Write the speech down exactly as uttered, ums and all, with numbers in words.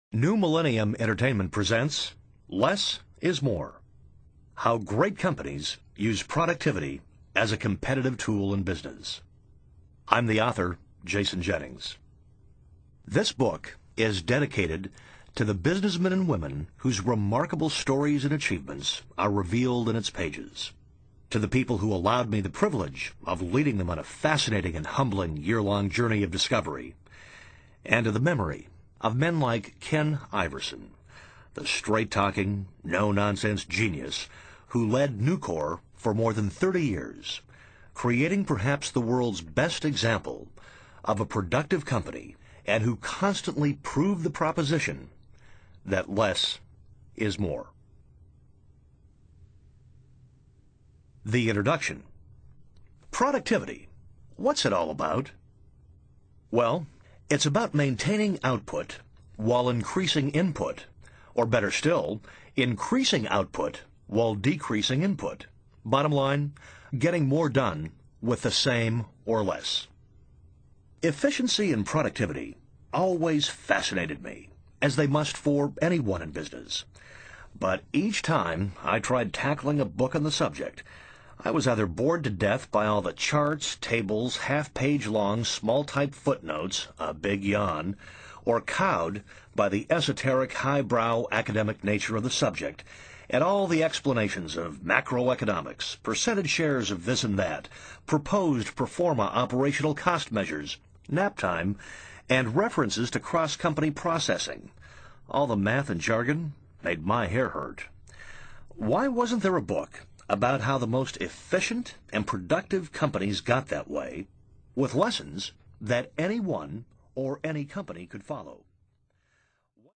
New Millennium Entertainment presents Less is More. How Great Companies Use Productivity as a Competitive Tool in Business. I'm the author, Jason Jennings. This book is dedicated to the businessmen and women whose remarkable stories and achievements are revealed in its pages, to the people who allowed me the privilege of leading them on a fascinating and humbling year-long journey of discovery, and to the memory of men like Ken Iverson, the straight-talking, no-nonsense genius who led Nucor for more than thirty years, creating perhaps the world's best example of a productive company, and who constantly proved the proposition that less is more. The introduction. Productivity. What's it all about? Well, it's about maintaining output while increasing input, or better still, increasing output while decreasing input. Bottom line, getting more done with the same or less. Efficiency and productivity always fascinated me, as they must for anyone in business. But each time I tried tackling a book on the subject, I was either bored to death by all the charts, tables, half-page-long, small-type footnotes, a big yawn, or cowed by the esoteric, highbrow academic nature of the subject, and all the explanations of macroeconomics, percentage shares of this and that, proposed pro forma operational cost measures, nap time, and references to cross-company processing. All the math and jargon made my hair hurt. Why wasn't there a book about how the most efficient and productive companies got that way, with lessons that anyone or any company could follow?